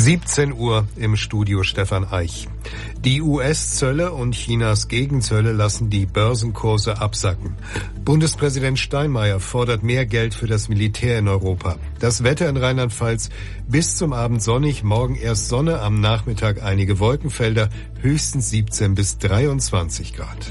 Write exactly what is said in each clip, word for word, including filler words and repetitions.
siebzehn Uhr im Studio Stefan Eich. Die U S-Zölle und Chinas Gegenzölle lassen die Börsenkurse absacken. Bundespräsident Steinmeier fordert mehr Geld für das Militär in Europa. Das Wetter in Rheinland-Pfalz bis zum Abend sonnig, morgen erst Sonne, am Nachmittag einige Wolkenfelder, höchstens siebzehn bis dreiundzwanzig Grad.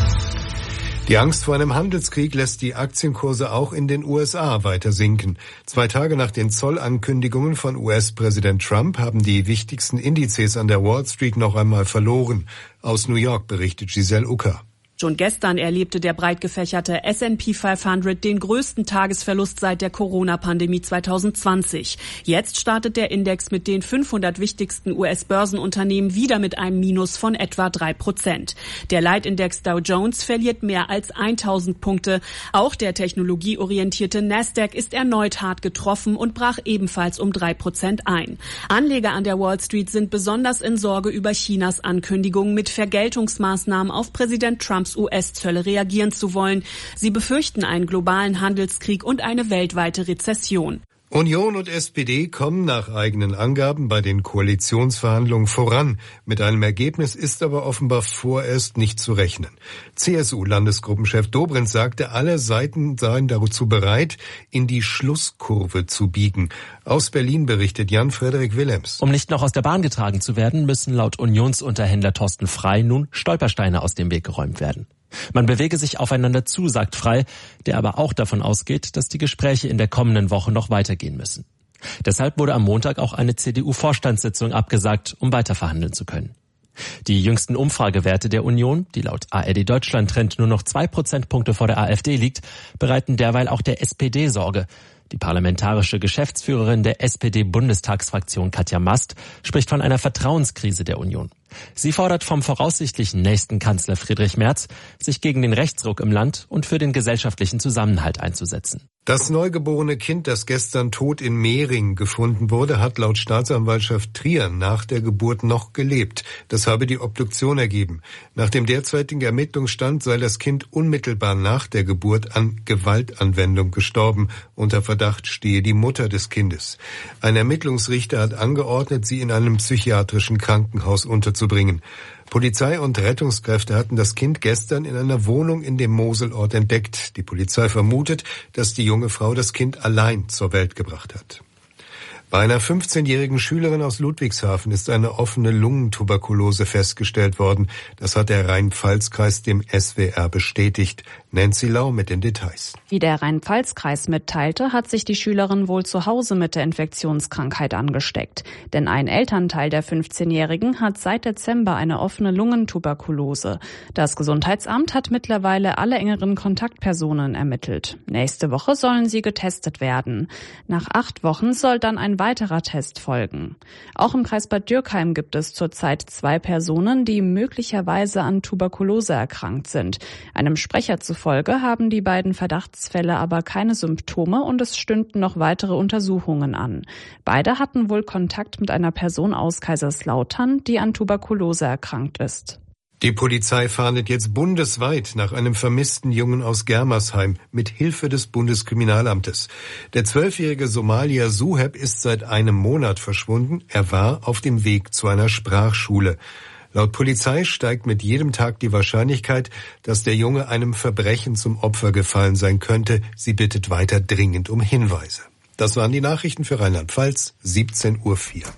Die Angst vor einem Handelskrieg lässt die Aktienkurse auch in den U S A weiter sinken. Zwei Tage nach den Zollankündigungen von U S-Präsident Trump haben die wichtigsten Indizes an der Wall Street noch einmal verloren. Aus New York berichtet Giselle Ucker. Schon gestern erlebte der breit gefächerte S and P fünfhundert den größten Tagesverlust seit der Corona-Pandemie zwanzig zwanzig. Jetzt startet der Index mit den fünfhundert wichtigsten U S-Börsenunternehmen wieder mit einem Minus von etwa drei Prozent. Der Leitindex Dow Jones verliert mehr als tausend Punkte. Auch der technologieorientierte Nasdaq ist erneut hart getroffen und brach ebenfalls um drei Prozent ein. Anleger an der Wall Street sind besonders in Sorge über Chinas Ankündigungen, mit Vergeltungsmaßnahmen auf Präsident Trump U S-Zölle reagieren zu wollen. Sie befürchten einen globalen Handelskrieg und eine weltweite Rezession. Union und S P D kommen nach eigenen Angaben bei den Koalitionsverhandlungen voran. Mit einem Ergebnis ist aber offenbar vorerst nicht zu rechnen. C S U-Landesgruppenchef Dobrindt sagte, alle Seiten seien dazu bereit, in die Schlusskurve zu biegen. Aus Berlin berichtet Jan-Frederik Willems. Um nicht noch aus der Bahn getragen zu werden, müssen laut Unionsunterhändler Thorsten Frey nun Stolpersteine aus dem Weg geräumt werden. Man bewege sich aufeinander zu, sagt Frey, der aber auch davon ausgeht, dass die Gespräche in der kommenden Woche noch weitergehen müssen. Deshalb wurde am Montag auch eine C D U-Vorstandssitzung abgesagt, um weiter verhandeln zu können. Die jüngsten Umfragewerte der Union, die laut A R D Deutschland Trend nur noch zwei Prozentpunkte vor der AfD liegt, bereiten derweil auch der S P D Sorge. Die parlamentarische Geschäftsführerin der S P D-Bundestagsfraktion Katja Mast spricht von einer Vertrauenskrise der Union. Sie fordert vom voraussichtlichen nächsten Kanzler Friedrich Merz, sich gegen den Rechtsruck im Land und für den gesellschaftlichen Zusammenhalt einzusetzen. Das neugeborene Kind, das gestern tot in Mehring gefunden wurde, hat laut Staatsanwaltschaft Trier nach der Geburt noch gelebt. Das habe die Obduktion ergeben. Nach dem derzeitigen Ermittlungsstand sei das Kind unmittelbar nach der Geburt an Gewaltanwendung gestorben. Unter Verdacht stehe die Mutter des Kindes. Ein Ermittlungsrichter hat angeordnet, sie in einem psychiatrischen Krankenhaus unterzubringen. Polizei und Rettungskräfte hatten das Kind gestern in einer Wohnung in dem Moselort entdeckt. Die Polizei vermutet, dass die junge Frau das Kind allein zur Welt gebracht hat. Bei einer fünfzehnjährigen Schülerin aus Ludwigshafen ist eine offene Lungentuberkulose festgestellt worden. Das hat der Rhein-Pfalz-Kreis dem S W R bestätigt. Nancy Lau mit den Details. Wie der Rhein-Pfalz-Kreis mitteilte, hat sich die Schülerin wohl zu Hause mit der Infektionskrankheit angesteckt. Denn ein Elternteil der fünfzehnjährigen hat seit Dezember eine offene Lungentuberkulose. Das Gesundheitsamt hat mittlerweile alle engeren Kontaktpersonen ermittelt. Nächste Woche sollen sie getestet werden. Nach acht Wochen soll dann ein weiterer Test folgen. Auch im Kreis Bad Dürkheim gibt es zurzeit zwei Personen, die möglicherweise an Tuberkulose erkrankt sind. Einem Sprecher zufolge haben die beiden Verdachtsfälle aber keine Symptome und es stünden noch weitere Untersuchungen an. Beide hatten wohl Kontakt mit einer Person aus Kaiserslautern, die an Tuberkulose erkrankt ist. Die Polizei fahndet jetzt bundesweit nach einem vermissten Jungen aus Germersheim mit Hilfe des Bundeskriminalamtes. Der zwölfjährige Somalier Suheb ist seit einem Monat verschwunden. Er war auf dem Weg zu einer Sprachschule. Laut Polizei steigt mit jedem Tag die Wahrscheinlichkeit, dass der Junge einem Verbrechen zum Opfer gefallen sein könnte. Sie bittet weiter dringend um Hinweise. Das waren die Nachrichten für Rheinland-Pfalz, siebzehn Uhr vier.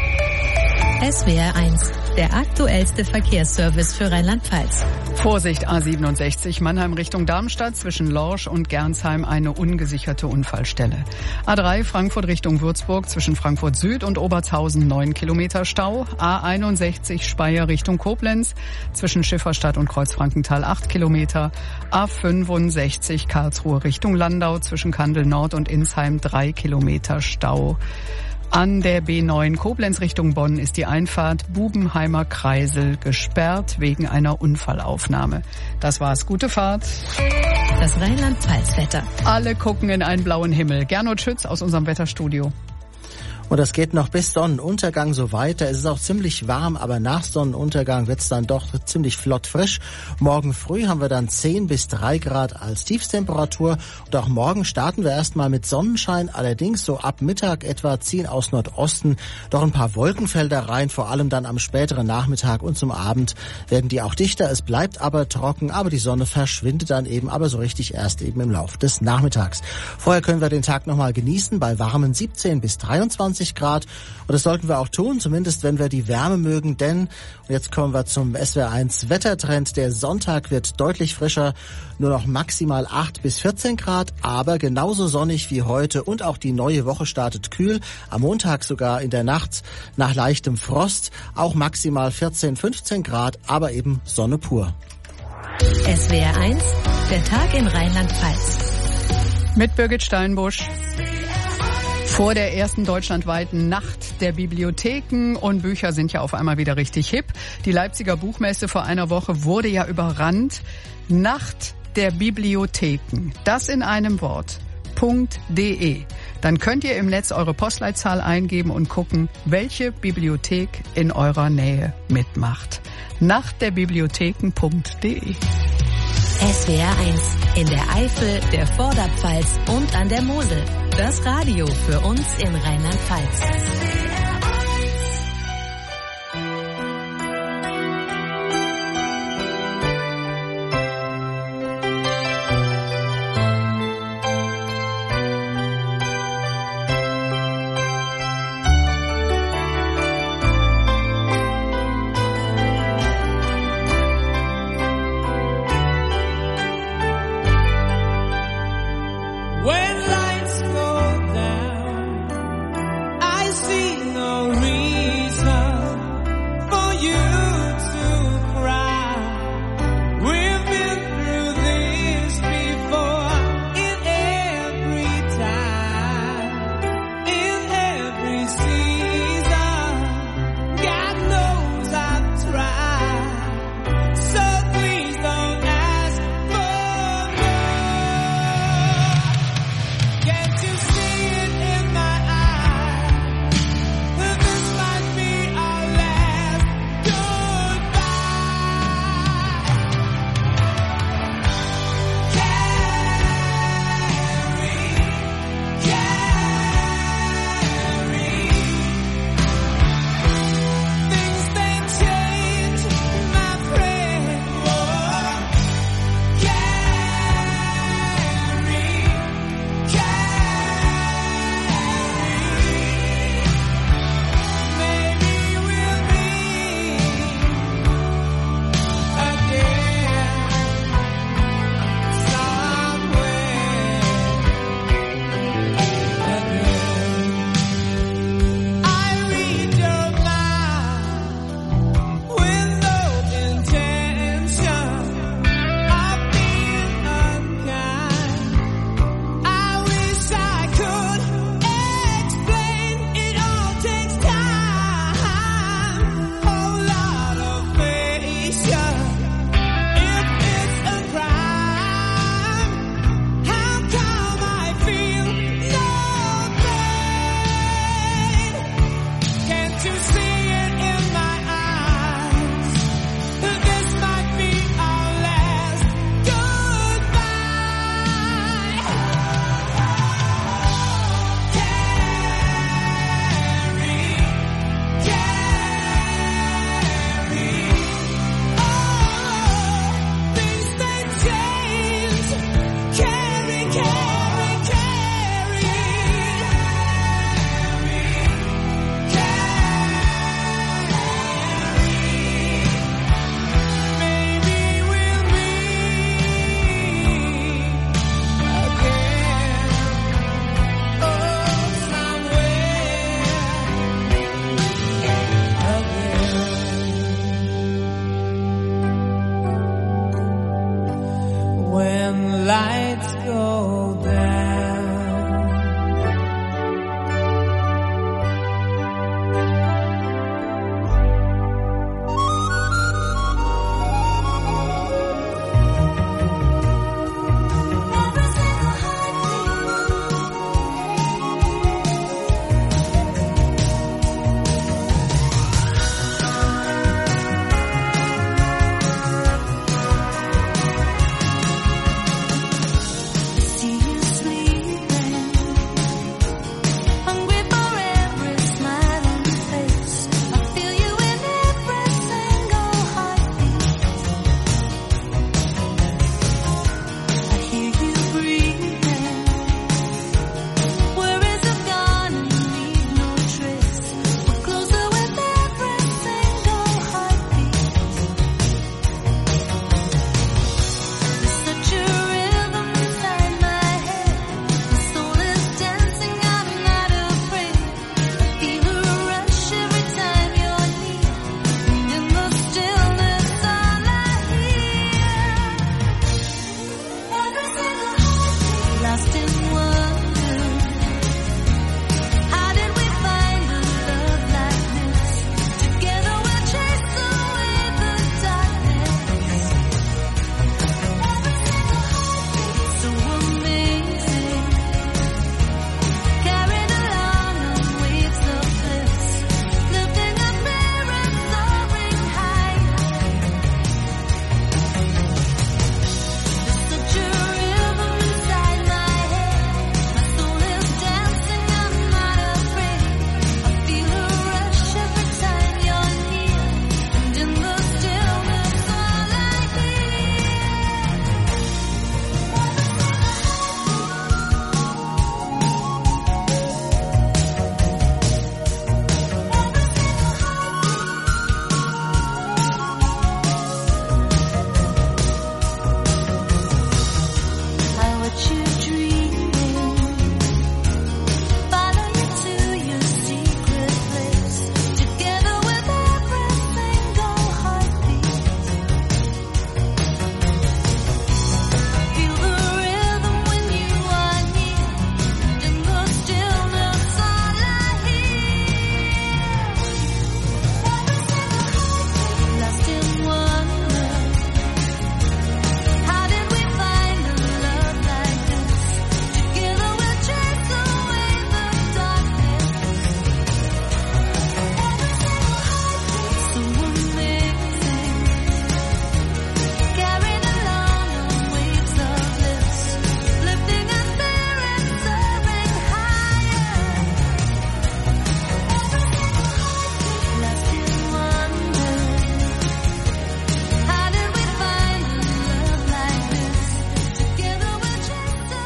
S W R eins, der aktuellste Verkehrsservice für Rheinland-Pfalz. Vorsicht A siebenundsechzig, Mannheim Richtung Darmstadt, zwischen Lorsch und Gernsheim eine ungesicherte Unfallstelle. A drei, Frankfurt Richtung Würzburg, zwischen Frankfurt Süd und Obertshausen neun Kilometer Stau. A einundsechzig, Speyer Richtung Koblenz, zwischen Schifferstadt und Kreuzfrankenthal acht Kilometer. A fünfundsechzig, Karlsruhe Richtung Landau, zwischen Kandel Nord und Insheim drei Kilometer Stau. An der B neun Koblenz Richtung Bonn ist die Einfahrt Bubenheimer Kreisel gesperrt wegen einer Unfallaufnahme. Das war's. Gute Fahrt. Das Rheinland-Pfalz-Wetter. Alle gucken in einen blauen Himmel. Gernot Schütz aus unserem Wetterstudio. Und das geht noch bis Sonnenuntergang so weiter. Es ist auch ziemlich warm, aber nach Sonnenuntergang wird es dann doch ziemlich flott frisch. Morgen früh haben wir dann zehn bis drei Grad als Tiefstemperatur. Und auch morgen starten wir erstmal mit Sonnenschein. Allerdings so ab Mittag etwa ziehen aus Nordosten doch ein paar Wolkenfelder rein. Vor allem dann am späteren Nachmittag und zum Abend werden die auch dichter. Es bleibt aber trocken, aber die Sonne verschwindet dann eben, aber so richtig erst eben im Laufe des Nachmittags. Vorher können wir den Tag nochmal genießen bei warmen siebzehn bis dreiundzwanzig Grad. Und das sollten wir auch tun, zumindest wenn wir die Wärme mögen, denn, und jetzt kommen wir zum S W R eins Wettertrend, der Sonntag wird deutlich frischer, nur noch maximal acht bis vierzehn Grad, aber genauso sonnig wie heute und auch die neue Woche startet kühl, am Montag sogar in der Nacht nach leichtem Frost, auch maximal vierzehn, fünfzehn Grad, aber eben Sonne pur. S W R eins, der Tag in Rheinland-Pfalz. Mit Birgit Steinbusch. Vor der ersten deutschlandweiten Nacht der Bibliotheken und Bücher sind ja auf einmal wieder richtig hip. Die Leipziger Buchmesse vor einer Woche wurde ja überrannt. Nacht der Bibliotheken, das in einem Wort. .de. Dann könnt ihr im Netz eure Postleitzahl eingeben und gucken, welche Bibliothek in eurer Nähe mitmacht. Nacht der Bibliotheken.de. S W R eins in der Eifel, der Vorderpfalz und an der Mosel. Das Radio für uns in Rheinland-Pfalz. When lights go down, I see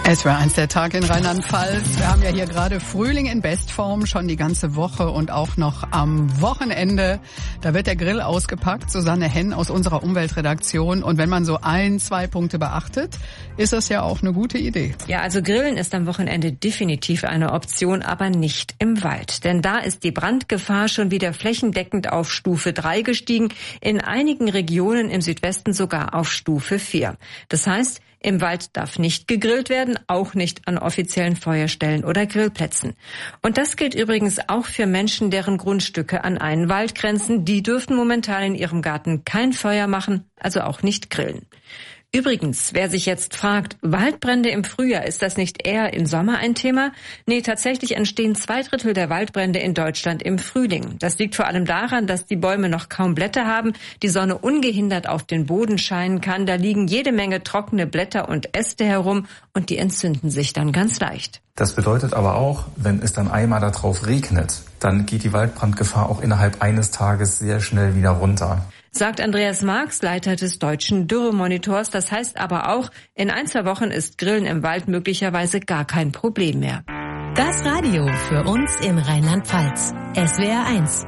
Es war eins der Tag in Rheinland-Pfalz. Wir haben ja hier gerade Frühling in Bestform, schon die ganze Woche und auch noch am Wochenende. Da wird der Grill ausgepackt. Susanne Henn aus unserer Umweltredaktion. Und wenn man so ein, zwei Punkte beachtet, ist das ja auch eine gute Idee. Ja, also Grillen ist am Wochenende definitiv eine Option, aber nicht im Wald. Denn da ist die Brandgefahr schon wieder flächendeckend auf Stufe drei gestiegen. In einigen Regionen im Südwesten sogar auf Stufe vier. Das heißt, im Wald darf nicht gegrillt werden, auch nicht an offiziellen Feuerstellen oder Grillplätzen. Und das gilt übrigens auch für Menschen, deren Grundstücke an einen Wald grenzen. Die dürfen momentan in ihrem Garten kein Feuer machen, also auch nicht grillen. Übrigens, wer sich jetzt fragt, Waldbrände im Frühjahr, ist das nicht eher im Sommer ein Thema? Nee, tatsächlich entstehen zwei Drittel der Waldbrände in Deutschland im Frühling. Das liegt vor allem daran, dass die Bäume noch kaum Blätter haben, die Sonne ungehindert auf den Boden scheinen kann, da liegen jede Menge trockene Blätter und Äste herum und die entzünden sich dann ganz leicht. Das bedeutet aber auch, wenn es dann einmal darauf regnet, dann geht die Waldbrandgefahr auch innerhalb eines Tages sehr schnell wieder runter. Sagt Andreas Marx, Leiter des deutschen Dürremonitors. Das heißt aber auch, in ein, zwei Wochen ist Grillen im Wald möglicherweise gar kein Problem mehr. Das Radio für uns in Rheinland-Pfalz. S W R eins.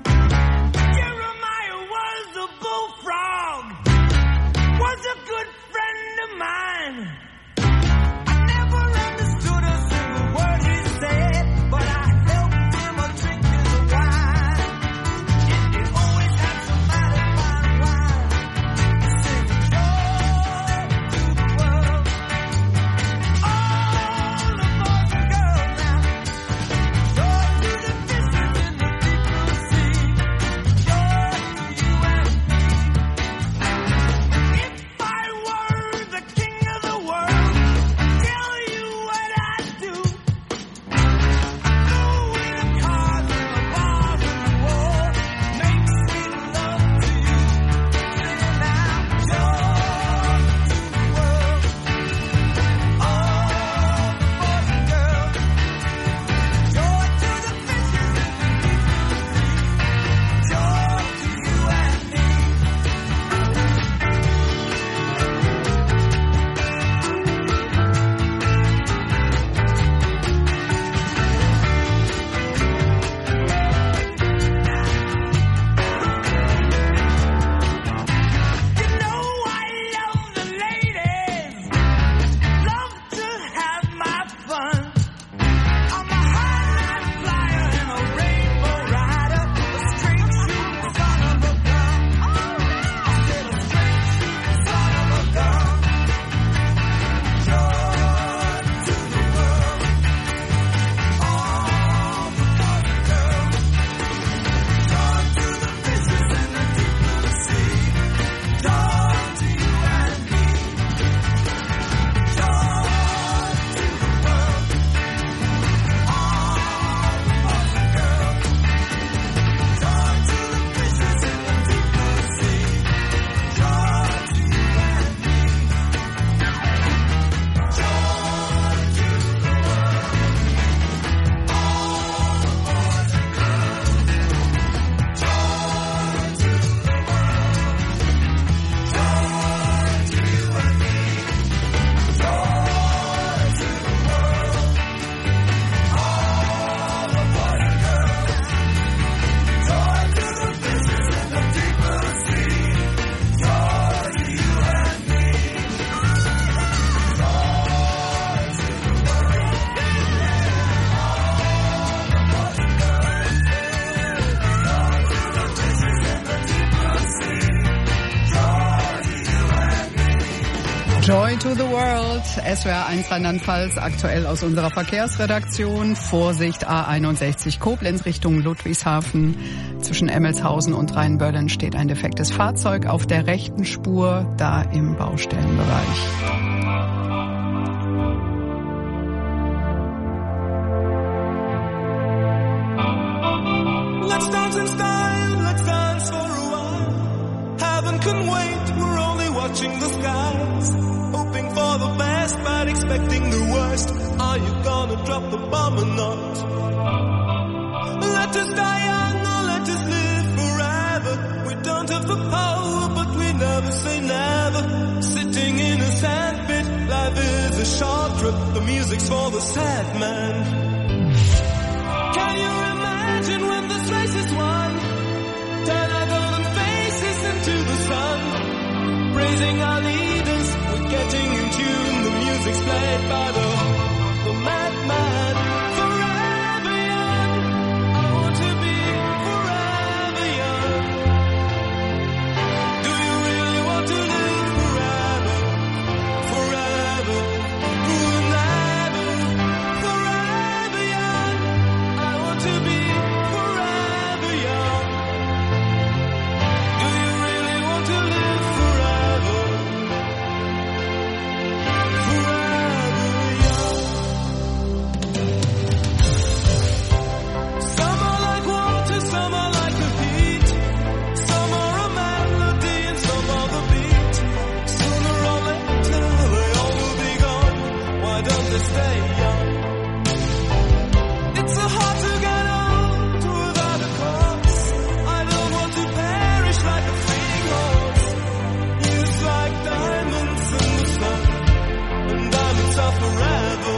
Joy to the World, S W R eins Rheinland-Pfalz, aktuell aus unserer Verkehrsredaktion. Vorsicht A einundsechzig Koblenz Richtung Ludwigshafen. Zwischen Emmelshausen und Rheinböllen steht ein defektes Fahrzeug auf der rechten Spur, da im Baustellenbereich. Let's dance in style, let's dance for a while. Heaven can wait, we're only watching the skies. Hoping for the best, but expecting the worst. Are you gonna drop the bomb or not? Let us die young or let us live forever. We don't have the power, but we never say never. Sitting in a sandpit, life is a short trip. music's for the sad man. Can you imagine when this race is won? Turn our golden faces into the sun. Praising our leaders, we're getting in tune. The music's played by the, the madman. Forever young, I want to be forever young. Do you really want to live forever? Forever, forever, forever young. I want to be forever young. Do you really want to live forever? Forever young. Some are like water, some are like the heat. Some are a melody and some are the beat. Sooner or later they all will be gone. Why don't they stay young? It's so hard to get old without a cause. I don't want to perish like a fleeing horse. Years like diamonds in the snow, and diamonds are forever.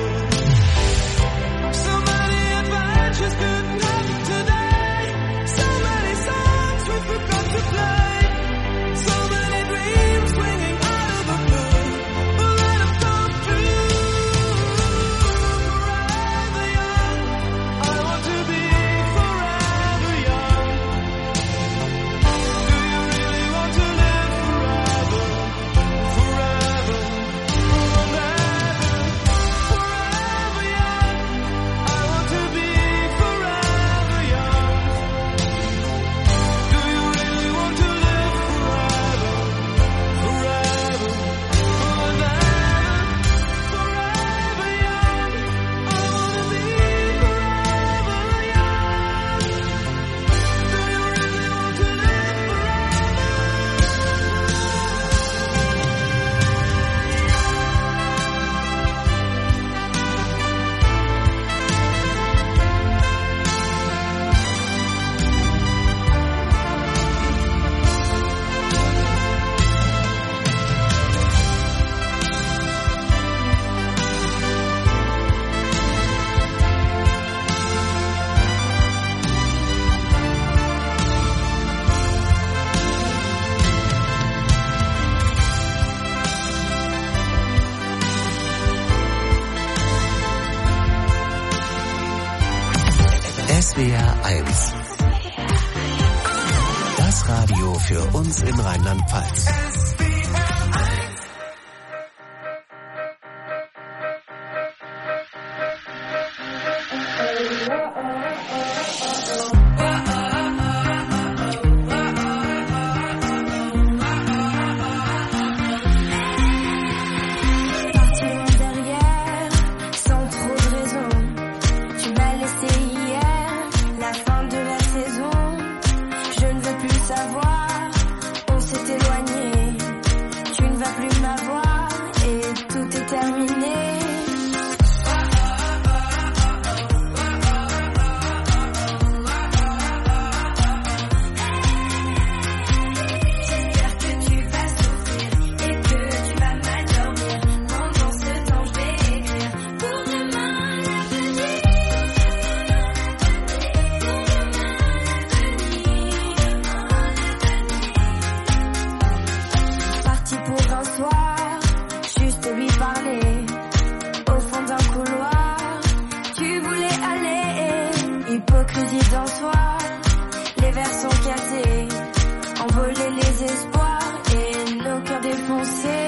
So many adventures couldn't happen today. So many songs we forgot to play. So many dreams swinging out of the blue. But let them come true. Forever young, I want to be forever young. Do you really want to live forever? Forever, forever, forever young. I want to be forever young. Do you really want to live forever? Forever, forever, forever young. I want to be forever young. Do you really want to live S W R eins. Das Radio für uns in Rheinland-Pfalz. Parti loin derrière, sans trop de raison. Tu m'as laissé hier, la fin de la saison. Je ne veux plus savoir, on s'est éloigné. Tu ne vas plus m'avoir et tout est terminé. J'espère que tu vas souffrir et que tu vas mal dormir. Pendant ce temps, je vais écrire pour demain l'avenir. Parti pour un soir, juste lui parler. Au fond d'un couloir, tu voulais aller. Hypocrisie d'un soir, les verres sont cassés. Envoler les espoirs et nos cœurs défoncés.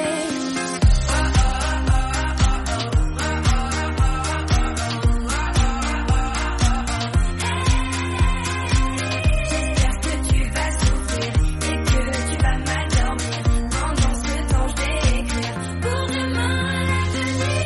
J'espère que tu vas souffrir et que tu vas mal dormir. Pendant ce temps, je vais écrire pour demain l'avenir.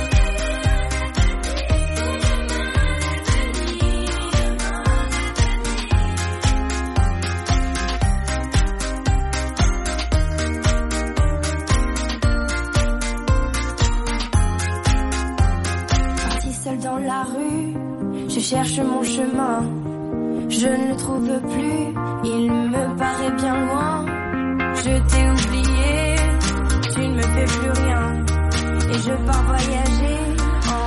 Parti seul dans la rue, je cherche mon chemin. Je ne le trouve plus, il me paraît bien loin. Je t'ai oublié, tu ne me fais plus rien. Et je pars voyager en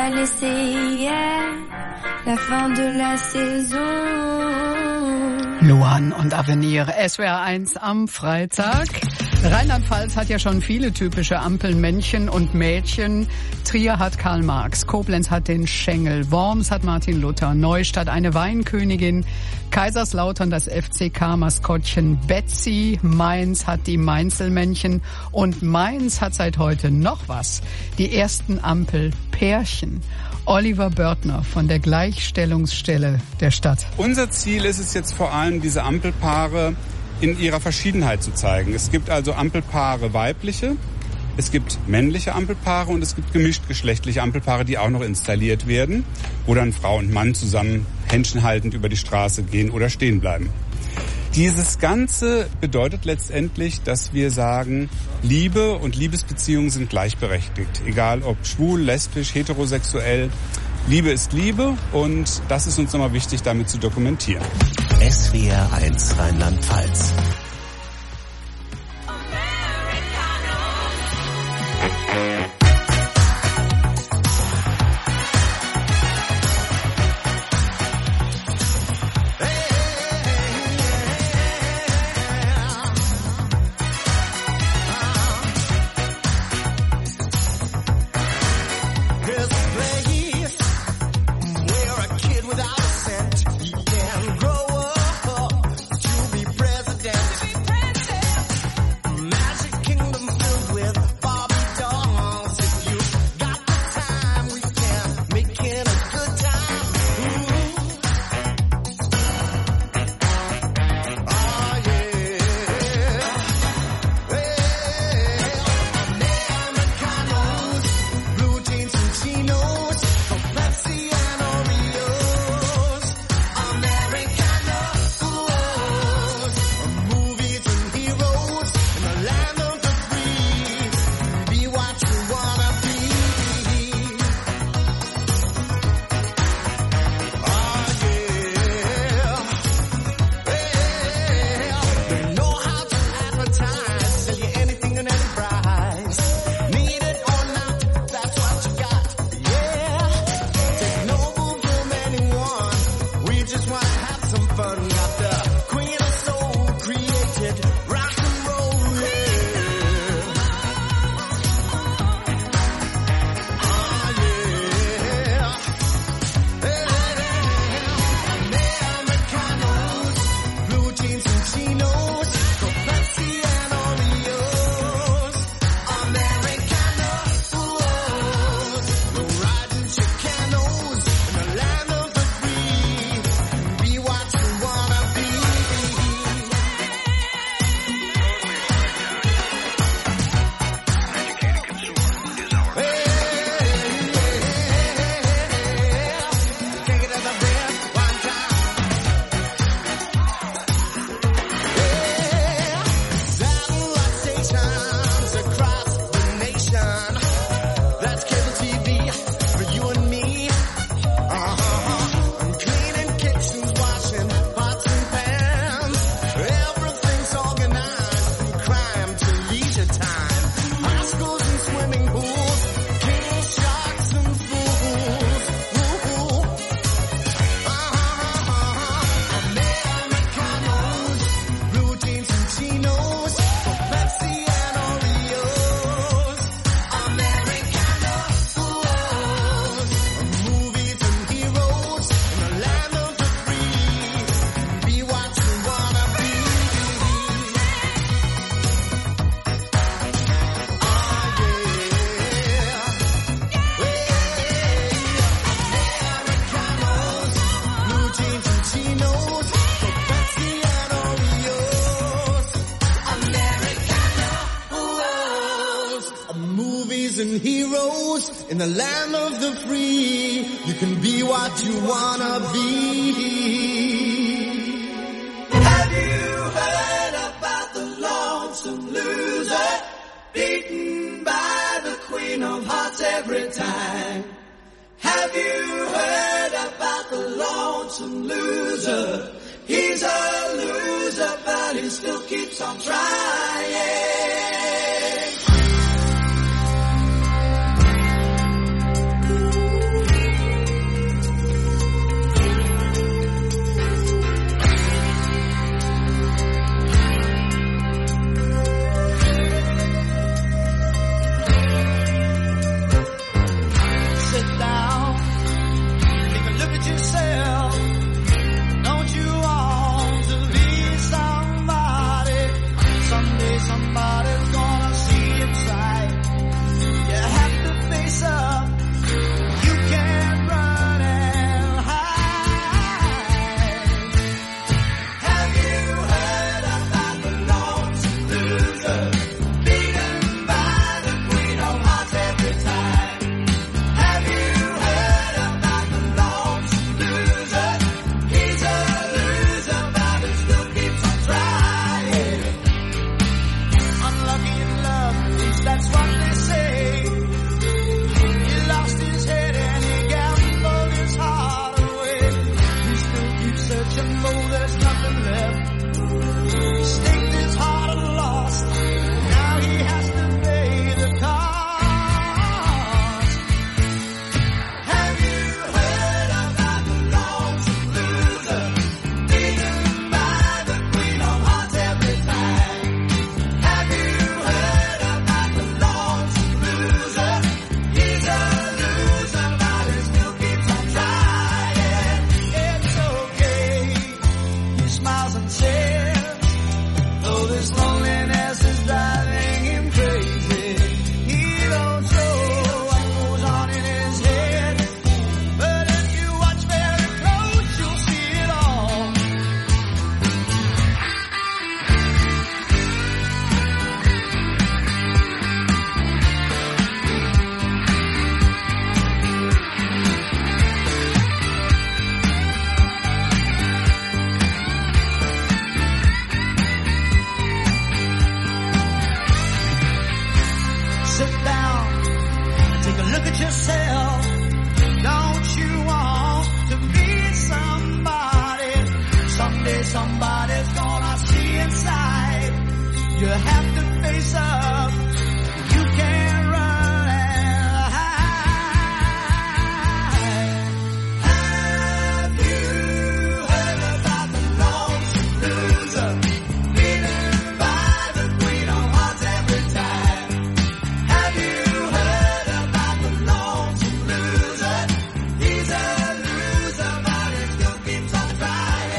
a laissé hier la fin de la saison. Luan und Avenir, S W R eins am Freitag. Rheinland-Pfalz hat ja schon viele typische Ampelmännchen und Mädchen. Trier hat Karl Marx, Koblenz hat den Schengel, Worms hat Martin Luther, Neustadt eine Weinkönigin, Kaiserslautern das F C K-Maskottchen Betsy, Mainz hat die Mainzelmännchen und Mainz hat seit heute noch was, die ersten Ampelpärchen. Oliver Börtner von der Gleichstellungsstelle der Stadt. Unser Ziel ist es jetzt vor allem, diese Ampelpaare in ihrer Verschiedenheit zu zeigen. Es gibt also Ampelpaare weibliche, es gibt männliche Ampelpaare und es gibt gemischtgeschlechtliche Ampelpaare, die auch noch installiert werden, wo dann Frau und Mann zusammen händchenhaltend über die Straße gehen oder stehen bleiben. Dieses Ganze bedeutet letztendlich, dass wir sagen, Liebe und Liebesbeziehungen sind gleichberechtigt. Egal ob schwul, lesbisch, heterosexuell. Liebe ist Liebe und das ist uns nochmal wichtig, damit zu dokumentieren. S W R eins Rheinland-Pfalz. In the land of the free, you can be what you wanna be. Have you heard about the lonesome loser, beaten by the queen of hearts every time? Have you heard about the lonesome loser? He's a loser, but he still keeps on trying.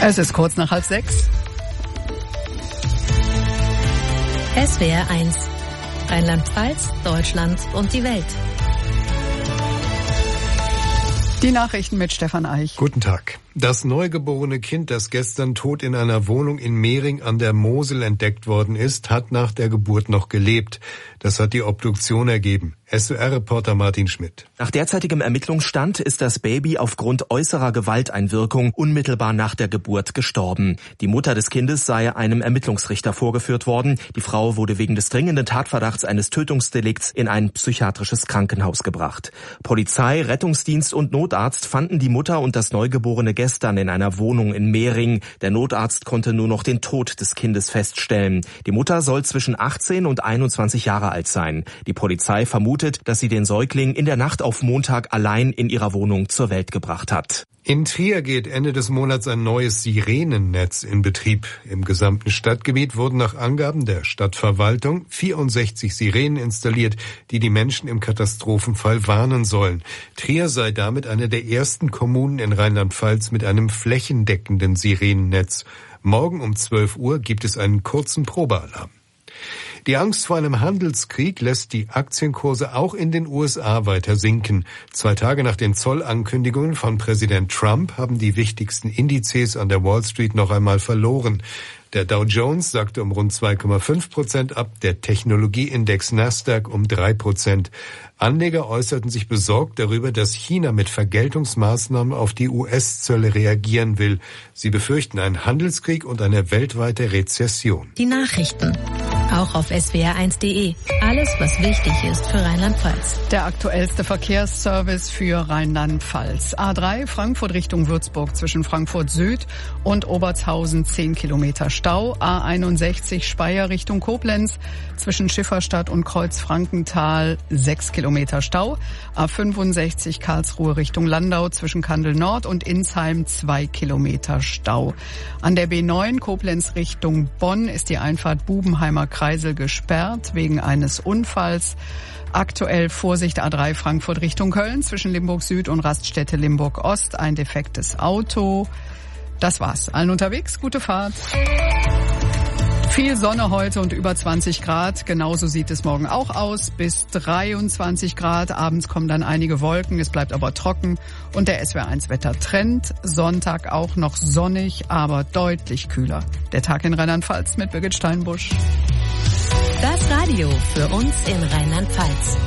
Es ist kurz nach halb sechs. S W R eins. Rheinland-Pfalz, Deutschland und die Welt. Die Nachrichten mit Stefan Eich. Guten Tag. Das neugeborene Kind, das gestern tot in einer Wohnung in Mehring an der Mosel entdeckt worden ist, hat nach der Geburt noch gelebt. Das hat die Obduktion ergeben. S W R-Reporter Martin Schmidt. Nach derzeitigem Ermittlungsstand ist das Baby aufgrund äußerer Gewalteinwirkung unmittelbar nach der Geburt gestorben. Die Mutter des Kindes sei einem Ermittlungsrichter vorgeführt worden. Die Frau wurde wegen des dringenden Tatverdachts eines Tötungsdelikts in ein psychiatrisches Krankenhaus gebracht. Polizei, Rettungsdienst und Notarzt fanden die Mutter und das Neugeborene gestern in einer Wohnung in Mehring. Der Notarzt konnte nur noch den Tod des Kindes feststellen. Die Mutter soll zwischen achtzehn und einundzwanzig Jahre alt sein. Die Polizei vermutet, dass sie den Säugling in der Nacht auf Montag allein in ihrer Wohnung zur Welt gebracht hat. In Trier geht Ende des Monats ein neues Sirenennetz in Betrieb. Im gesamten Stadtgebiet wurden nach Angaben der Stadtverwaltung vierundsechzig Sirenen installiert, die die Menschen im Katastrophenfall warnen sollen. Trier sei damit eine der ersten Kommunen in Rheinland-Pfalz mit einem flächendeckenden Sirenennetz. Morgen um zwölf Uhr gibt es einen kurzen Probealarm. Die Angst vor einem Handelskrieg lässt die Aktienkurse auch in den U S A weiter sinken. Zwei Tage nach den Zollankündigungen von Präsident Trump haben die wichtigsten Indizes an der Wall Street noch einmal verloren. Der Dow Jones sagte um rund zwei Komma fünf Prozent ab, der Technologieindex Nasdaq um drei Prozent. Anleger äußerten sich besorgt darüber, dass China mit Vergeltungsmaßnahmen auf die U S-Zölle reagieren will. Sie befürchten einen Handelskrieg und eine weltweite Rezession. Die Nachrichten. Auch auf S W R eins Punkt de. Alles, was wichtig ist für Rheinland-Pfalz. Der aktuellste Verkehrsservice für Rheinland-Pfalz. A drei Frankfurt Richtung Würzburg zwischen Frankfurt Süd und Obertshausen zehn Kilometer Stau. A einundsechzig Speyer Richtung Koblenz zwischen Schifferstadt und Kreuzfrankenthal sechs Kilometer Stau. A fünfundsechzig Karlsruhe Richtung Landau zwischen Kandel Nord und Insheim zwei Kilometer Stau. An der B neun Koblenz Richtung Bonn ist die Einfahrt Bubenheimer Kreisel gesperrt wegen eines Unfalls. Aktuell Vorsicht A drei Frankfurt Richtung Köln zwischen Limburg Süd und Raststätte Limburg Ost. Ein defektes Auto. Das war's. Allen unterwegs, gute Fahrt. Viel Sonne heute und über zwanzig Grad. Genauso sieht es morgen auch aus. Bis dreiundzwanzig Grad. Abends kommen dann einige Wolken. Es bleibt aber trocken. Und der S W R eins Wettertrend. Sonntag auch noch sonnig, aber deutlich kühler. Der Tag in Rheinland-Pfalz mit Birgit Steinbusch. Das Radio für uns in Rheinland-Pfalz.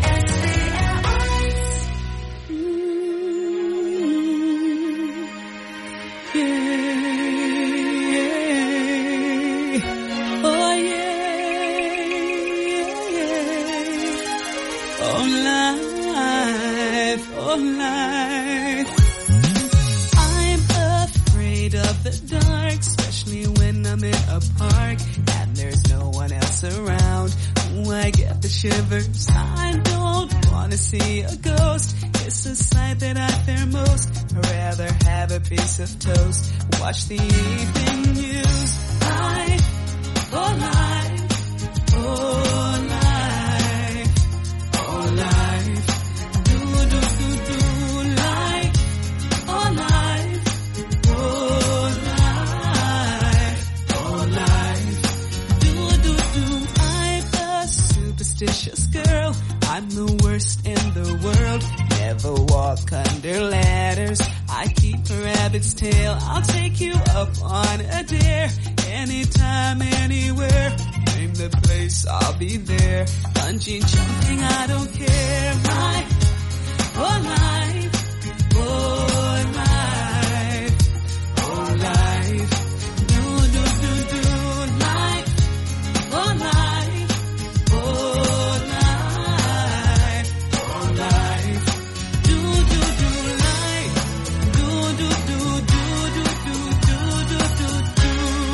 Shivers. I don't wanna see a ghost. It's the sight that I fear most. I'd rather have a piece of toast. Watch the evening news. Life, oh life, oh life, oh life. Do do do do life, oh life, oh life, oh life. Do do do. I'm a superstitious girl. I'm the worst in the world. Never walk under ladders. I keep a rabbit's tail. I'll take you up on a dare. Anytime, anywhere. Name the place, I'll be there. Bungee jumping, I don't care. Life, oh life, oh life, oh life. Do, do, do, do. Life, oh life, oh life, oh life. Do, do, do, life. Do, do, do, do, do, do, do, do, do, do.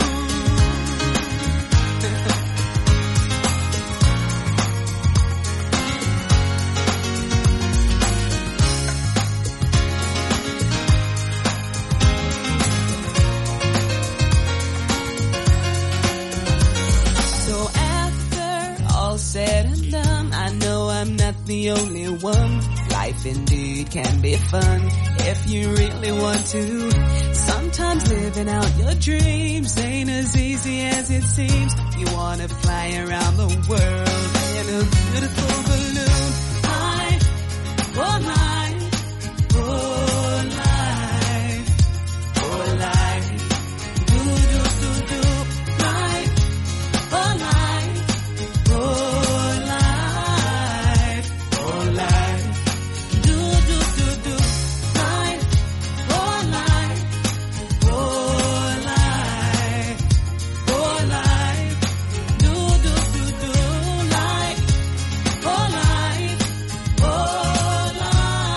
So after all said and done, I know I'm not the only one. Life indeed can be fun if you really want to. Sometimes living out your dreams ain't as easy as it seems. You wanna fly around the world in a beautiful balloon. I, oh my, oh life, oh life, do do do do, life, oh life, oh life, oh life, do do do do, life, oh life, oh life, oh life, do do do do, life, oh life, oh life.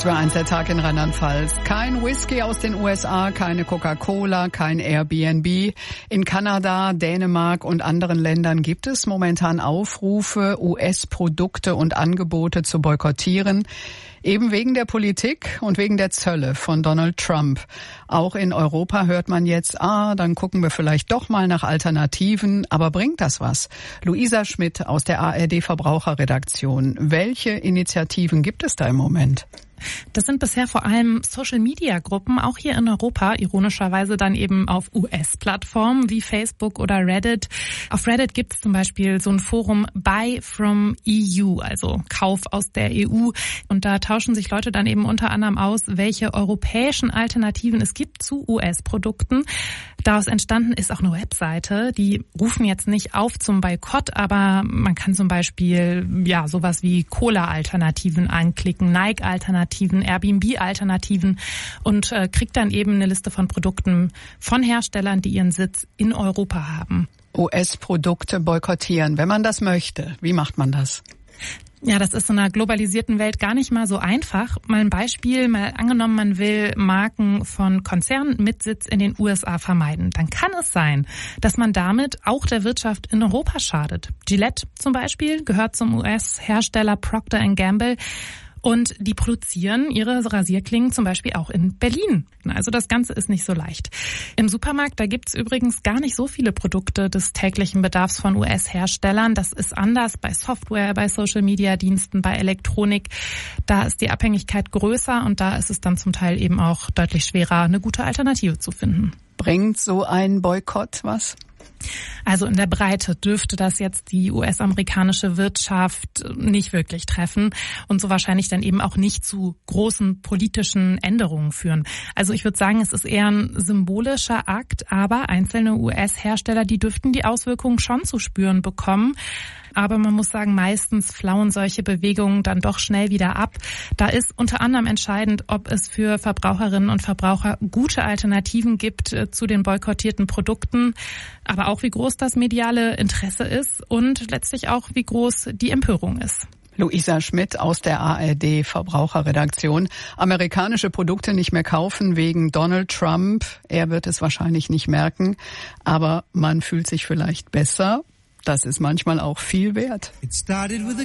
W R eins der Tag in Rheinland-Pfalz. Kein Whisky aus den U S A, keine Coca-Cola, kein Airbnb. In Kanada, Dänemark und anderen Ländern gibt es momentan Aufrufe, U S-Produkte und Angebote zu boykottieren. Eben wegen der Politik und wegen der Zölle von Donald Trump. Auch in Europa hört man jetzt, ah, dann gucken wir vielleicht doch mal nach Alternativen. Aber bringt das was? Luisa Schmidt aus der A R D Verbraucherredaktion. Welche Initiativen gibt es da im Moment? Das sind bisher vor allem Social-Media-Gruppen, auch hier in Europa, ironischerweise dann eben auf U S-Plattformen wie Facebook oder Reddit. Auf Reddit gibt es zum Beispiel so ein Forum Buy from E U, also Kauf aus der E U. Und da tauschen sich Leute dann eben unter anderem aus, welche europäischen Alternativen es gibt zu U S-Produkten. Daraus entstanden ist auch eine Webseite, die rufen jetzt nicht auf zum Boykott, aber man kann zum Beispiel ja sowas wie Cola-Alternativen anklicken, Nike-Alternativen, Airbnb-Alternativen und äh, kriegt dann eben eine Liste von Produkten von Herstellern, die ihren Sitz in Europa haben. U S-Produkte boykottieren, wenn man das möchte. Wie macht man das? Ja, das ist in einer globalisierten Welt gar nicht mal so einfach. Mal ein Beispiel, mal angenommen, man will Marken von Konzernen mit Sitz in den U S A vermeiden. Dann kann es sein, dass man damit auch der Wirtschaft in Europa schadet. Gillette zum Beispiel gehört zum U S-Hersteller Procter and Gamble. Und die produzieren ihre Rasierklingen zum Beispiel auch in Berlin. Also das Ganze ist nicht so leicht. Im Supermarkt, da gibt's übrigens gar nicht so viele Produkte des täglichen Bedarfs von U S-Herstellern. Das ist anders bei Software, bei Social-Media-Diensten, bei Elektronik. Da ist die Abhängigkeit größer und da ist es dann zum Teil eben auch deutlich schwerer, eine gute Alternative zu finden. Bringt so ein Boykott was? Also in der Breite dürfte das jetzt die U S-amerikanische Wirtschaft nicht wirklich treffen und so wahrscheinlich dann eben auch nicht zu großen politischen Änderungen führen. Also ich würde sagen, es ist eher ein symbolischer Akt, aber einzelne U S-Hersteller, die dürften die Auswirkungen schon zu spüren bekommen. Aber man muss sagen, meistens flauen solche Bewegungen dann doch schnell wieder ab. Da ist unter anderem entscheidend, ob es für Verbraucherinnen und Verbraucher gute Alternativen gibt zu den boykottierten Produkten, aber auch wie groß das mediale Interesse ist und letztlich auch wie groß die Empörung ist. Luisa Schmidt aus der A R D Verbraucherredaktion. Amerikanische Produkte nicht mehr kaufen wegen Donald Trump. Er wird es wahrscheinlich nicht merken, aber man fühlt sich vielleicht besser. Das ist manchmal auch viel wert. It started with a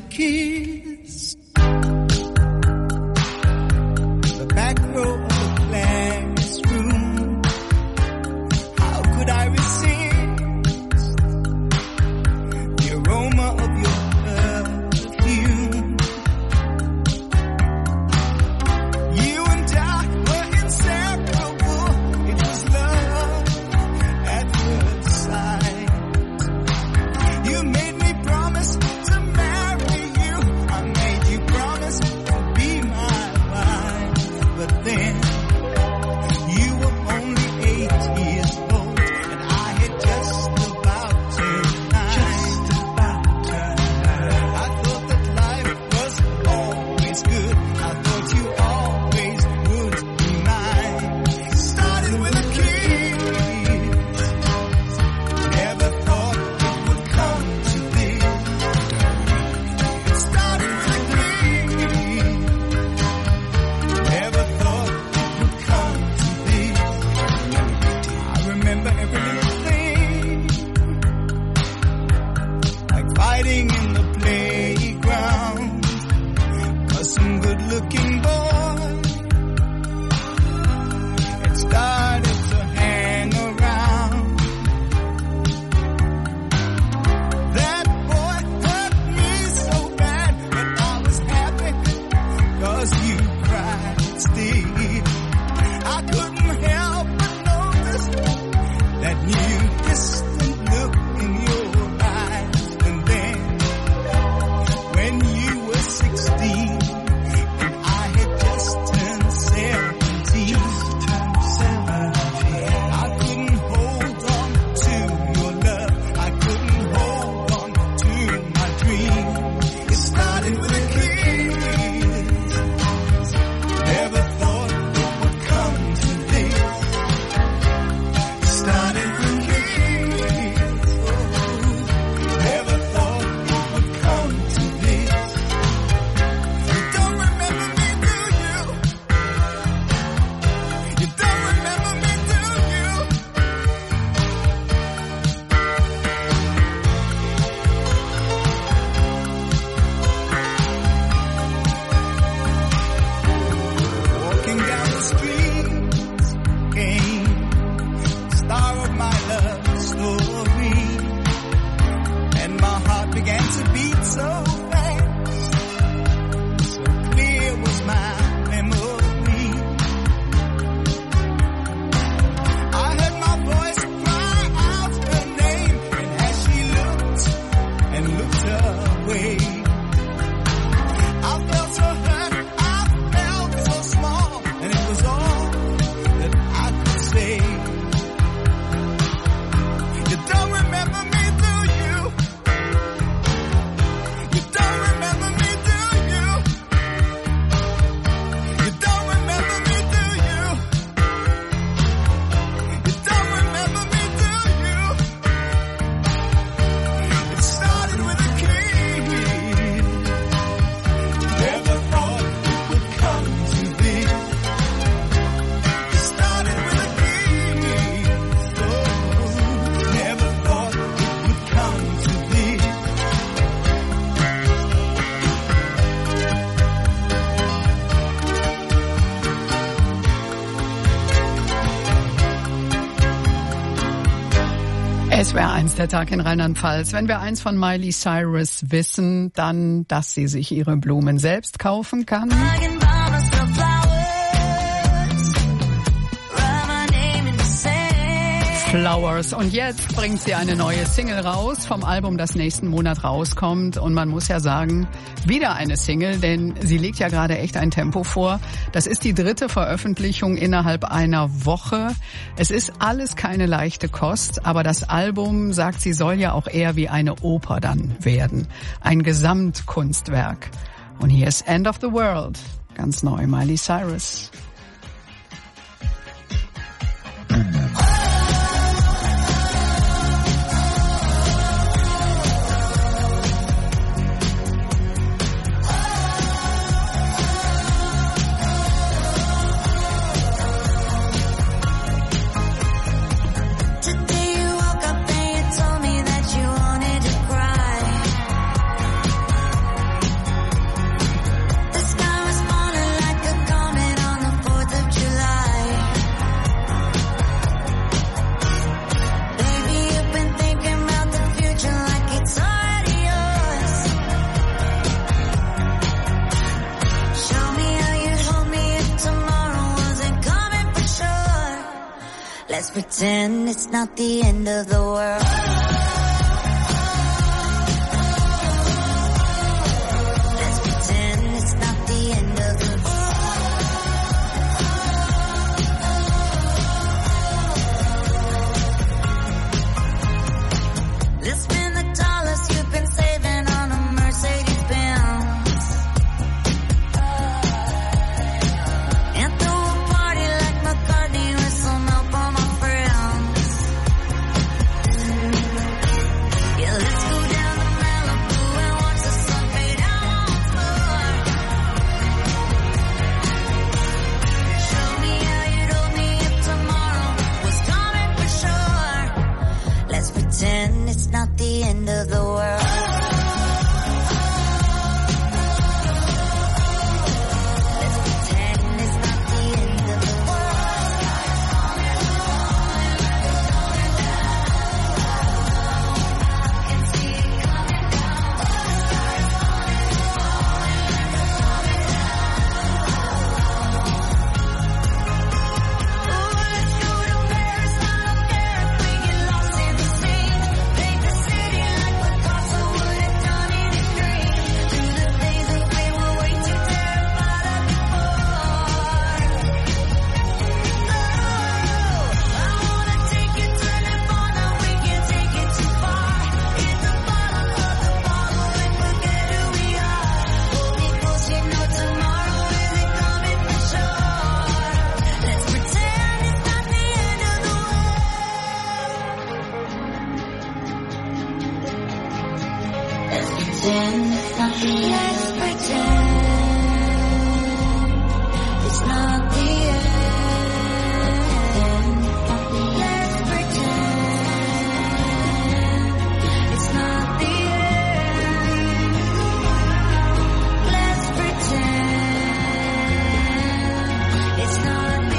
kiss. The back row of the classroom. How could I resist the aroma of your perfume? You and I were inseparable. It was love at first sight. You made me promise to marry you. I made you promise to be my wife. But then Es wäre eins der Tag in Rheinland-Pfalz. Wenn wir eins von Miley Cyrus wissen, dann, dass sie sich ihre Blumen selbst kaufen kann. Flowers. Und jetzt bringt sie eine neue Single raus vom Album, das nächsten Monat rauskommt. Und man muss ja sagen, wieder eine Single, denn sie legt ja gerade echt ein Tempo vor. Das ist die dritte Veröffentlichung innerhalb einer Woche. Es ist alles keine leichte Kost, aber das Album, sagt sie, soll ja auch eher wie eine Oper dann werden. Ein Gesamtkunstwerk. Und hier ist End of the World. Ganz neu, Miley Cyrus. Let's pretend it's not the end of the world. Let's pretend it's not the end of the world. Let's spend the dollars you've been saving on a Mercedes Benz. And throw a party like McCartney with some help on my friends. Yeah, let's go down to Malibu and watch the sun fade out on the floor. Show me how you told me if tomorrow was coming for sure. Let's pretend it's not the end of the world. Let's pretend it's not the end of the world. Can see it coming down. Oh, let's go to Paris, I don't care if we get lost in the sea. Paint the city like Picasso would have done in his dream. Do the things that we were way too terrified of before. Oh, I wanna take you to Nirvana, we can't take it too far. Hit the bottom of the bottle and forget who we are. Hold me close, you know tomorrow isn't coming for sure. Let's pretend it's not the end of the world. Let's pretend it's not the end. Let's pretend it's not the end. Let's pretend it's not the end. Let's pretend it's not the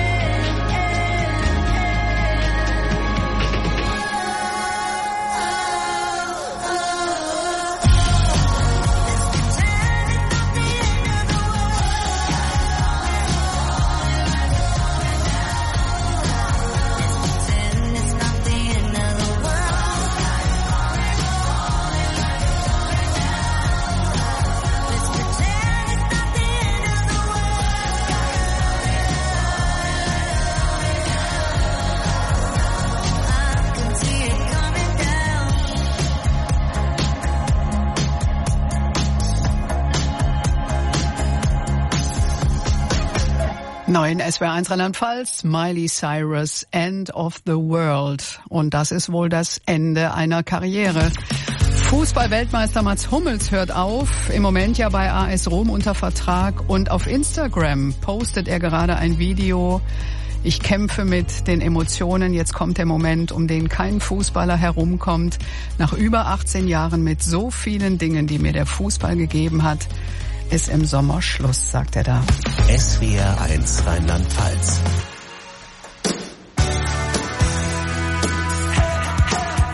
Neuen S W R eins Rheinland-Pfalz, Miley Cyrus, End of the World. Und das ist wohl das Ende einer Karriere. Fußball-Weltmeister Mats Hummels hört auf, im Moment ja bei A S Rom unter Vertrag. Und auf Instagram postet er gerade ein Video. Ich kämpfe mit den Emotionen, jetzt kommt der Moment, um den kein Fußballer herumkommt. Nach über achtzehn Jahren mit so vielen Dingen, die mir der Fußball gegeben hat, ist im Sommer Schluss, sagt er da. S W R eins Rheinland-Pfalz.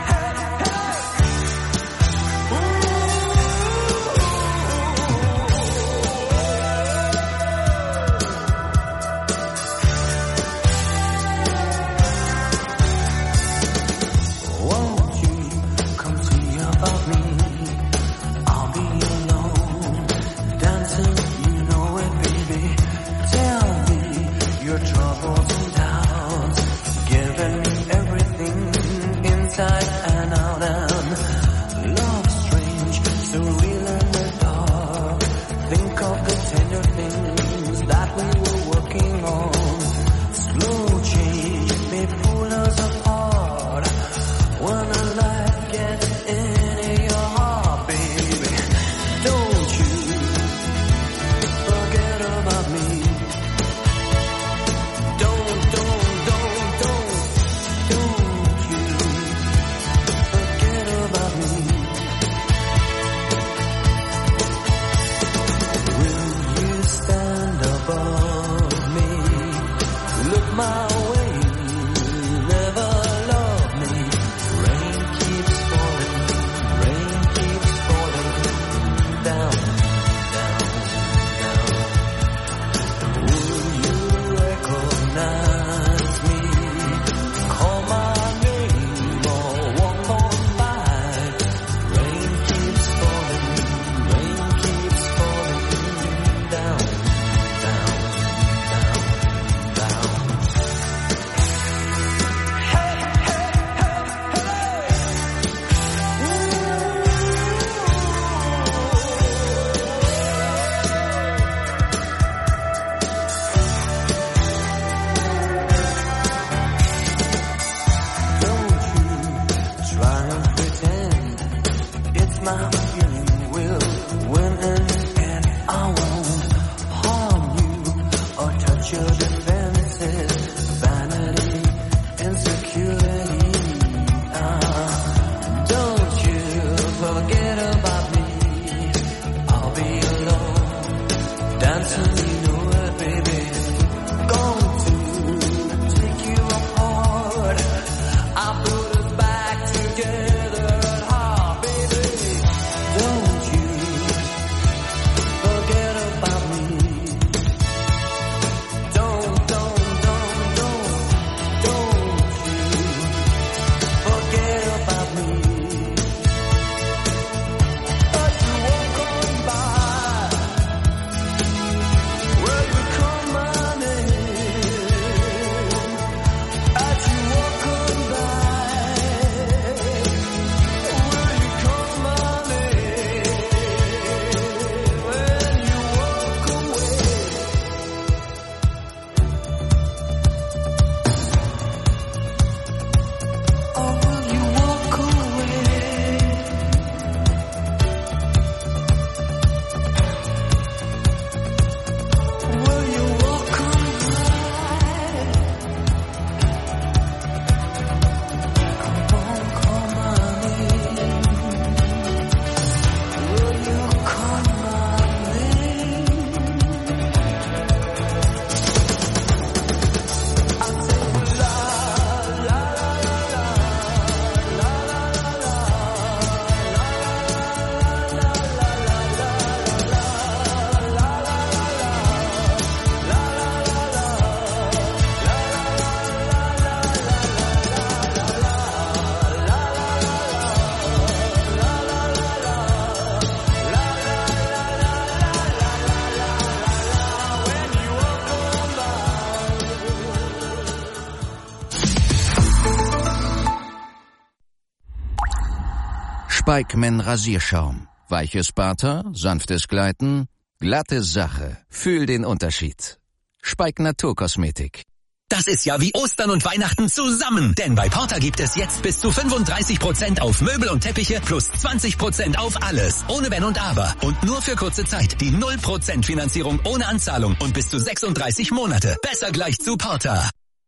Spikeman Rasierschaum. Weiches Barter, sanftes Gleiten, glatte Sache. Fühl den Unterschied. Spike Naturkosmetik. Das ist ja wie Ostern und Weihnachten zusammen. Denn bei Porter gibt es jetzt bis zu fünfunddreißig Prozent auf Möbel und Teppiche plus zwanzig Prozent auf alles. Ohne Wenn und Aber. Und nur für kurze Zeit. Die null Prozent Finanzierung ohne Anzahlung und bis zu sechsunddreißig Monate. Besser gleich zu Porter.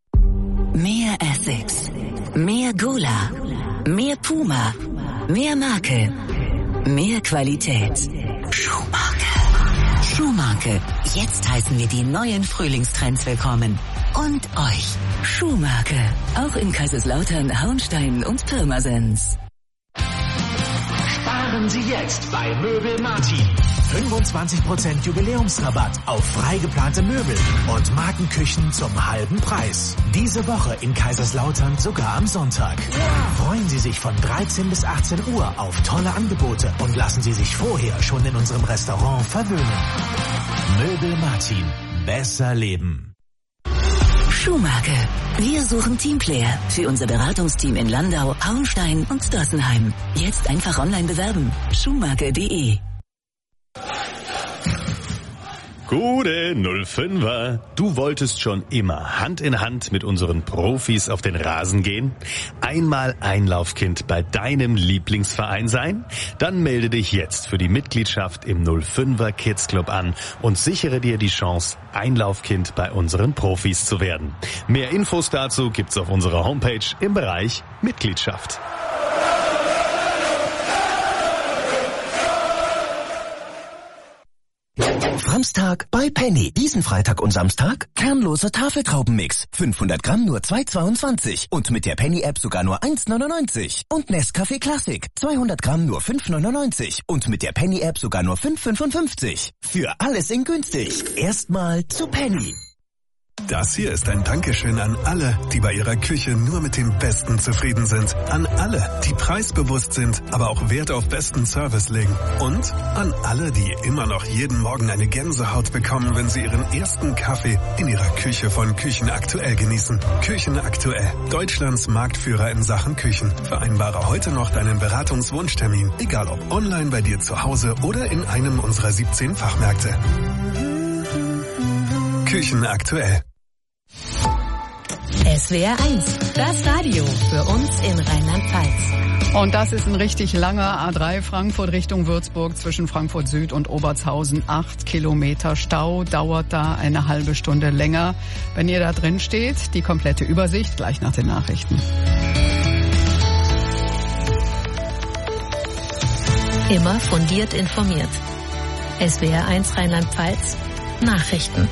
Mehr Essex. Mehr Gola. Mehr Puma. Mehr Marke. Mehr Qualität. Schuhmarke. Schuhmarke. Jetzt heißen wir die neuen Frühlingstrends willkommen. Und euch. Schuhmarke. Auch in Kaiserslautern, Hauenstein und Pirmasens. Sparen Sie jetzt bei Möbel Martin. fünfundzwanzig Prozent Jubiläumsrabatt auf frei geplante Möbel und Markenküchen zum halben Preis. Diese Woche in Kaiserslautern sogar am Sonntag. Freuen Sie sich von dreizehn bis achtzehn Uhr auf tolle Angebote und lassen Sie sich vorher schon in unserem Restaurant verwöhnen. Möbel Martin. Besser leben. Schuhmarke. Wir suchen Teamplayer für unser Beratungsteam in Landau, Hauenstein und Strassenheim. Jetzt einfach online bewerben. Schuhmarke punkt de. Gute null fünfer. Du wolltest schon immer Hand in Hand mit unseren Profis auf den Rasen gehen? Einmal Einlaufkind bei deinem Lieblingsverein sein? Dann melde dich jetzt für die Mitgliedschaft im null fünfer Kids Club an und sichere dir die Chance, Einlaufkind bei unseren Profis zu werden. Mehr Infos dazu gibt's auf unserer Homepage im Bereich Mitgliedschaft. Samstag bei Penny. Diesen Freitag und Samstag kernlose Tafeltraubenmix. fünfhundert Gramm nur zwei Euro zweiundzwanzig und mit der Penny-App sogar nur eins Euro neunundneunzig. Und Nescafé Classic. zweihundert Gramm nur fünf Euro neunundneunzig und mit der Penny-App sogar nur fünf Euro fünfundfünfzig. Für alles in günstig. Erstmal zu Penny. Das hier ist ein Dankeschön an alle, die bei ihrer Küche nur mit dem Besten zufrieden sind. An alle, die preisbewusst sind, aber auch Wert auf besten Service legen. Und an alle, die immer noch jeden Morgen eine Gänsehaut bekommen, wenn sie ihren ersten Kaffee in ihrer Küche von Küchen aktuell genießen. Küchen aktuell. Deutschlands Marktführer in Sachen Küchen. Vereinbare heute noch deinen Beratungswunschtermin. Egal ob online bei dir zu Hause oder in einem unserer siebzehn Fachmärkte. Küchen aktuell. S W R eins, das Radio für uns in Rheinland-Pfalz. Und das ist ein richtig langer A drei Frankfurt Richtung Würzburg zwischen Frankfurt Süd und Obertshausen. Acht Kilometer Stau, dauert da eine halbe Stunde länger. Wenn ihr da drin steht, die komplette Übersicht gleich nach den Nachrichten. Immer fundiert informiert. S W R eins Rheinland-Pfalz, Nachrichten.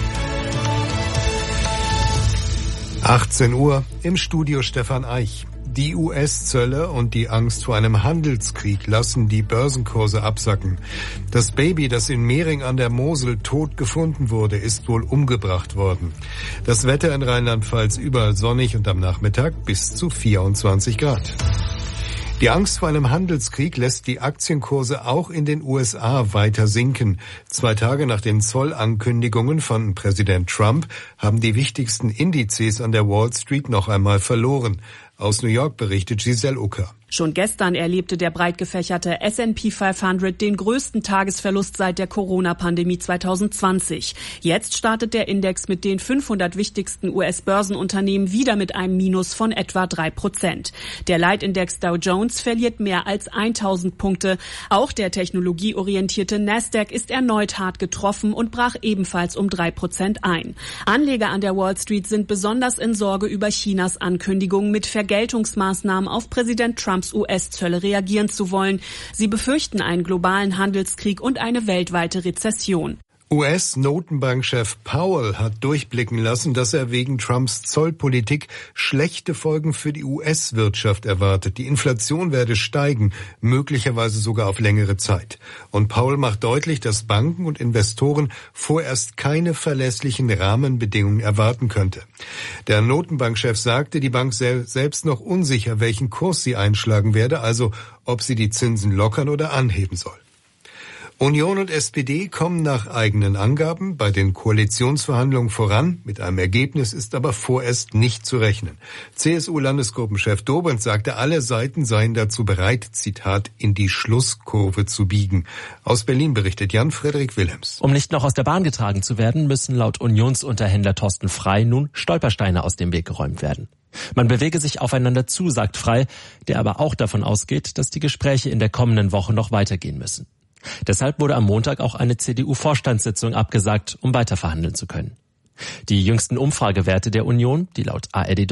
achtzehn Uhr, im Studio Stefan Eich. Die U S-Zölle und die Angst vor einem Handelskrieg lassen die Börsenkurse absacken. Das Baby, das in Mehring an der Mosel tot gefunden wurde, ist wohl umgebracht worden. Das Wetter in Rheinland-Pfalz überall sonnig und am Nachmittag bis zu vierundzwanzig Grad. Die Angst vor einem Handelskrieg lässt die Aktienkurse auch in den U S A weiter sinken. Zwei Tage nach den Zollankündigungen von Präsident Trump haben die wichtigsten Indizes an der Wall Street noch einmal verloren. Aus New York berichtet Giselle Ucker. Schon gestern erlebte der breit gefächerte S and P fünfhundert den größten Tagesverlust seit der Corona-Pandemie zwanzig zwanzig. Jetzt startet der Index mit den fünfhundert wichtigsten U S-Börsenunternehmen wieder mit einem Minus von etwa drei Prozent. Der Leitindex Dow Jones verliert mehr als tausend Punkte. Auch der technologieorientierte Nasdaq ist erneut hart getroffen und brach ebenfalls um drei Prozent ein. Anleger an der Wall Street sind besonders in Sorge über Chinas Ankündigungen, mit Vergeltungsmaßnahmen auf Präsident Trumps U S-Zölle reagieren zu wollen. Sie befürchten einen globalen Handelskrieg und eine weltweite Rezession. U S-Notenbankchef Powell hat durchblicken lassen, dass er wegen Trumps Zollpolitik schlechte Folgen für die U S-Wirtschaft erwartet. Die Inflation werde steigen, möglicherweise sogar auf längere Zeit. Und Powell macht deutlich, dass Banken und Investoren vorerst keine verlässlichen Rahmenbedingungen erwarten könnte. Der Notenbankchef sagte, die Bank sei selbst noch unsicher, welchen Kurs sie einschlagen werde, also ob sie die Zinsen lockern oder anheben soll. Union und S P D kommen nach eigenen Angaben bei den Koalitionsverhandlungen voran. Mit einem Ergebnis ist aber vorerst nicht zu rechnen. C S U-Landesgruppenchef Dobrindt sagte, alle Seiten seien dazu bereit, Zitat, in die Schlusskurve zu biegen. Aus Berlin berichtet Jan-Frederik Wilhelms. Um nicht noch aus der Bahn getragen zu werden, müssen laut Unionsunterhändler Thorsten Frey nun Stolpersteine aus dem Weg geräumt werden. Man bewege sich aufeinander zu, sagt Frey, der aber auch davon ausgeht, dass die Gespräche in der kommenden Woche noch weitergehen müssen. Deshalb wurde am Montag auch eine C D U-Vorstandssitzung abgesagt, um weiter verhandeln zu können. Die jüngsten Umfragewerte der Union, die laut A R D